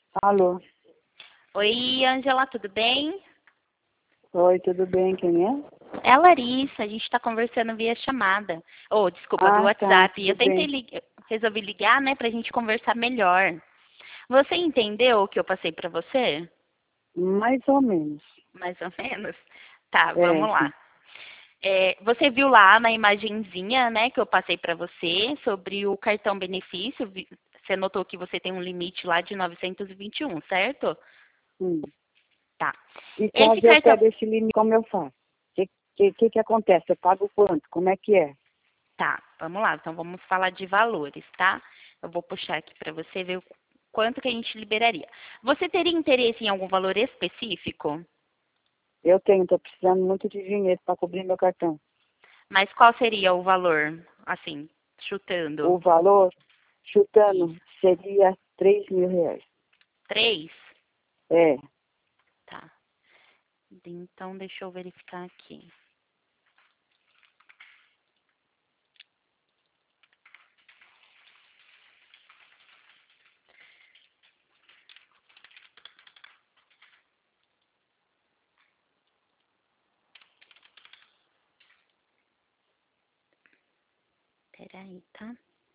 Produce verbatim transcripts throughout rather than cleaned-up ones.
Alô? Oi, Ângela, tudo bem? Oi, tudo bem? Quem é? É a Larissa, a gente está conversando via chamada. Oh, desculpa, via Ah, tá, WhatsApp. Eu tudo tentei bem. ligar, resolvi ligar, né, pra gente conversar melhor. Você entendeu o que eu passei pra você? Mais ou menos. Mais ou menos? Tá, É, vamos sim. lá. É, você viu lá na imagenzinha, né, que eu passei pra você sobre o cartão benefício. Vi- Você notou que você tem um limite lá de novecentos e vinte e um, certo? Hum. Tá. E Esse caso eu cartão. pegue esse limite, como eu faço? O que, que, que que acontece? Eu pago quanto? Como é que é? Tá, vamos lá. Então vamos falar de valores, tá? Eu vou puxar aqui para você ver o quanto que a gente liberaria. Você teria interesse em algum valor específico? Eu tenho, estou precisando muito de dinheiro para cobrir meu cartão. Mas qual seria o valor, assim, chutando? O valor, chutando, E seria três mil reais. três? É, Tá. Então deixa eu verificar aqui. Peraí, tá?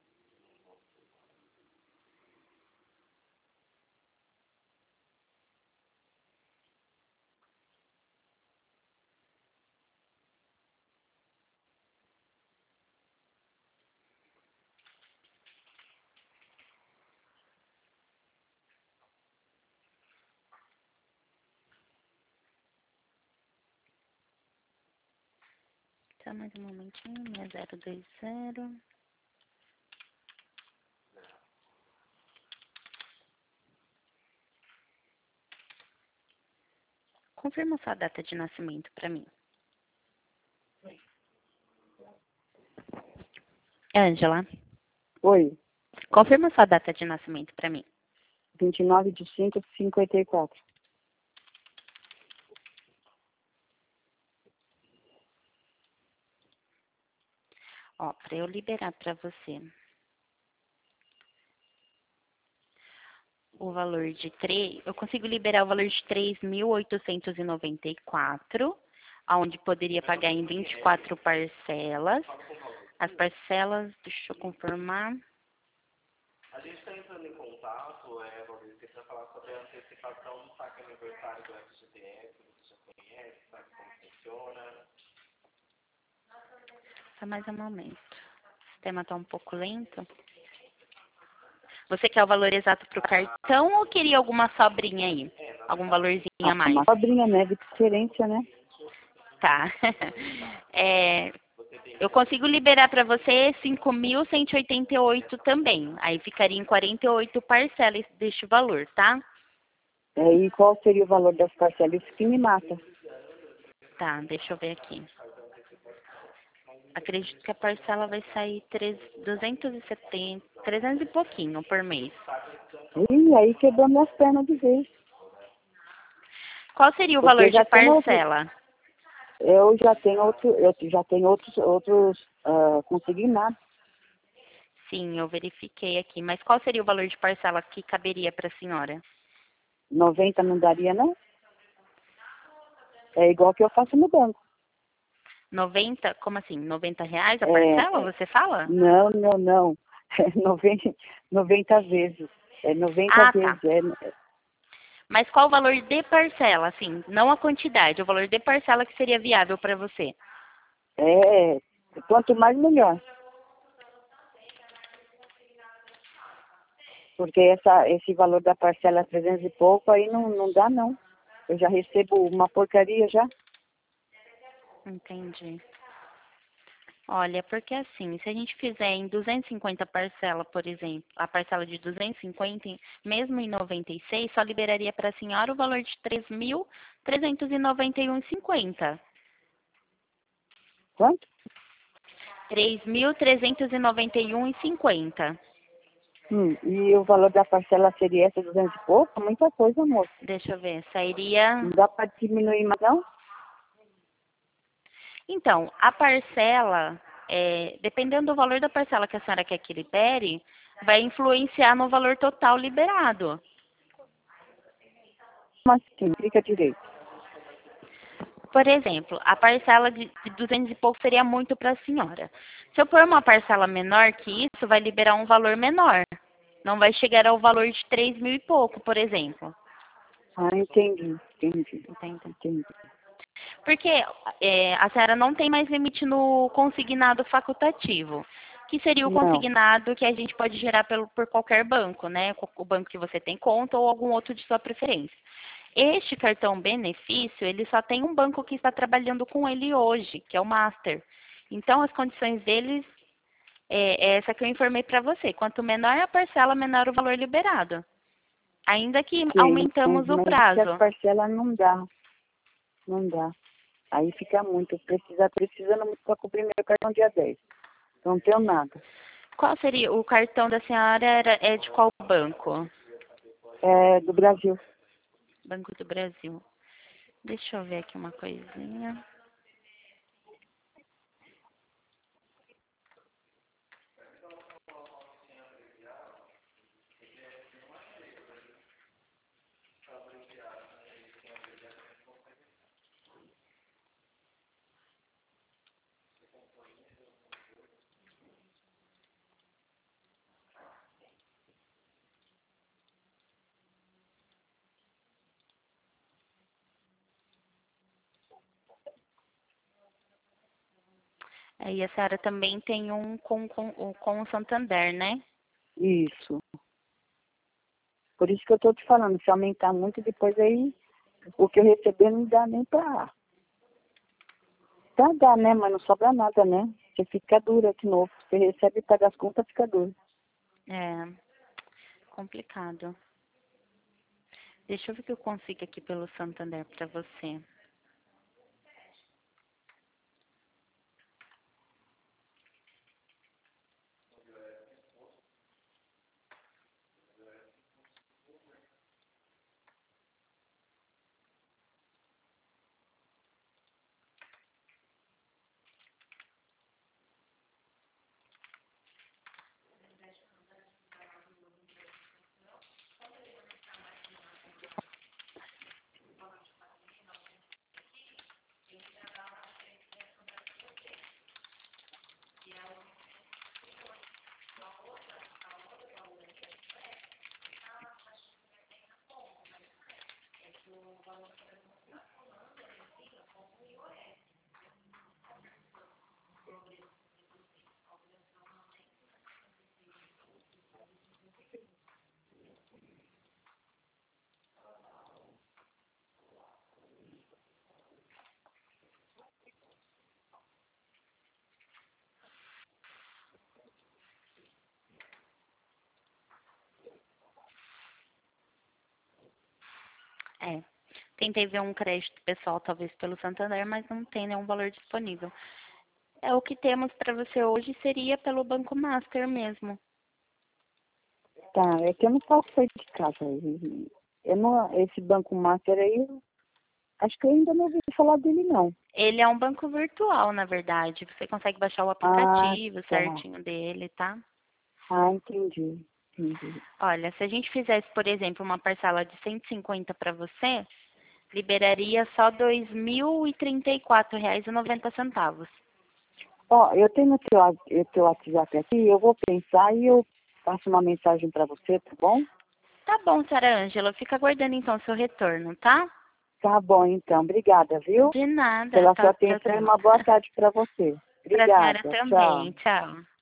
Só mais um momentinho. seis zero dois zero. Confirma sua data de nascimento para mim. Ângela, oi, confirma sua data de nascimento para mim. vinte e nove de cinco de cinquenta e quatro. Ó, para eu liberar para você o valor de três, eu consigo liberar o valor de três mil oitocentos e noventa e quatro, aonde poderia pagar em vinte e quatro parcelas. As parcelas, deixa eu confirmar. A gente está entrando em contato, é, Maurício, para falar sobre a antecipação do saque aniversário do F G T S, você já conhece, sabe como funciona? Só mais um momento. O sistema está um pouco lento. Você quer o valor exato para o cartão ou queria alguma sobrinha aí? Algum valorzinho Ah, a uma mais? cobrinha, né, de preferência, né? Tá. É, eu consigo liberar para você cinco mil cento e oitenta e oito também. Aí ficaria em quarenta e oito parcelas deste valor, tá? É, e qual seria o valor das parcelas? Isso que me mata. Tá, deixa eu ver aqui. Acredito que a parcela vai sair três- duzentos e setenta, trezentos e pouquinho por mês. Ih, aí quebrou minhas pernas de vez. Qual seria o Porque valor eu de já tenho outro, parcela? eu já tenho outro, eu já tenho outros, outros uh, consignados. Sim, eu verifiquei aqui. Mas qual seria o valor de parcela que caberia para a senhora? noventa não daria, não? É igual que eu faço no banco. Noventa? Como assim? Noventa reais a parcela, É, você fala? não, não, não. É noventa, noventa vezes. É noventa Ah, tá. vezes. É, Mas qual o valor de parcela, assim, não a quantidade, o valor de parcela que seria viável para você? é, quanto mais melhor. Porque essa, esse valor da parcela trezentos e pouco, aí não, não dá, não. Eu já recebo uma porcaria já. Entendi. Olha, porque assim, se a gente fizer em duzentos e cinquenta parcela, por exemplo, a parcela de duzentos e cinquenta, em- mesmo em noventa e seis, só liberaria para a senhora o valor de três mil trezentos e noventa e um vírgula cinquenta. Quanto? três mil trezentos e noventa e um vírgula cinquenta. Hum, e o valor da parcela seria essa, duzentos e pouco? Muita coisa, moço. Deixa eu ver, sairia. Não dá para diminuir mais, não? Então, a parcela, é, dependendo do valor da parcela que a senhora quer que libere, vai influenciar no valor total liberado. assim? Explica direito. Por exemplo, a parcela de de duzentos e pouco seria muito para a senhora. Se eu pôr uma parcela menor que isso, vai liberar um valor menor. Não vai chegar ao valor de três mil e pouco, por exemplo. Ah, entendi, entendi, Entende? entendi. Porque é, a senhora não tem mais limite no consignado facultativo, que seria o Não, consignado que a gente pode gerar pelo, por qualquer banco, né? O banco que você tem conta ou algum outro de sua preferência. Este cartão benefício, ele só tem um banco que está trabalhando com ele hoje, que é o Master. Então, as condições deles é, é essa que eu informei para você. Quanto menor a parcela, menor o valor liberado. Ainda que sei, mas, aumentamos o mas se as prazo. parcelas não dá, não dá. Aí fica muito, precisa, precisando muito para cobrir meu cartão dia dez. Não tenho nada. Qual seria o cartão da senhora? Era, é de qual banco? É do Brasil. Banco do Brasil. Deixa eu ver aqui uma coisinha. Aí a senhora também tem um com, com, o- com o Santander, né? Isso. Por isso que eu tô te falando, se aumentar muito, depois aí o que eu receber não dá nem pra. Dá, dá, né? Mas não sobra nada, né? Você fica dura de novo. Você recebe e paga as contas, fica dura. É complicado. Deixa eu ver o que eu consigo aqui pelo Santander para você. É. Tentei ver um crédito pessoal, talvez pelo Santander, mas não tem nenhum valor disponível. É, o que temos para você hoje seria pelo Banco Master mesmo. Tá, é que eu não posso sair de casa. E- Eu não, esse Banco Master aí, eu acho que eu ainda não ouvi falar dele, não. Ele é um banco virtual, na verdade. Você consegue baixar o Ah, aplicativo tá. certinho dele, tá? Ah, entendi. Entendi. Olha, se a gente fizesse, por exemplo, uma parcela de cento e cinquenta para você, liberaria só dois mil e trinta e quatro reais e noventa centavos. Ó, eu tenho o teu, wa- o teu WhatsApp aqui, eu vou pensar e eu passo uma mensagem para você, tá bom? Tá bom, senhora Ângela. Fica aguardando então seu retorno, tá? Tá bom, então. Obrigada, viu? De nada. Pela sua Tá, tchau, atenção e tchau. uma boa tarde para você. Para a senhora Obrigada. Tchau. também. Tchau.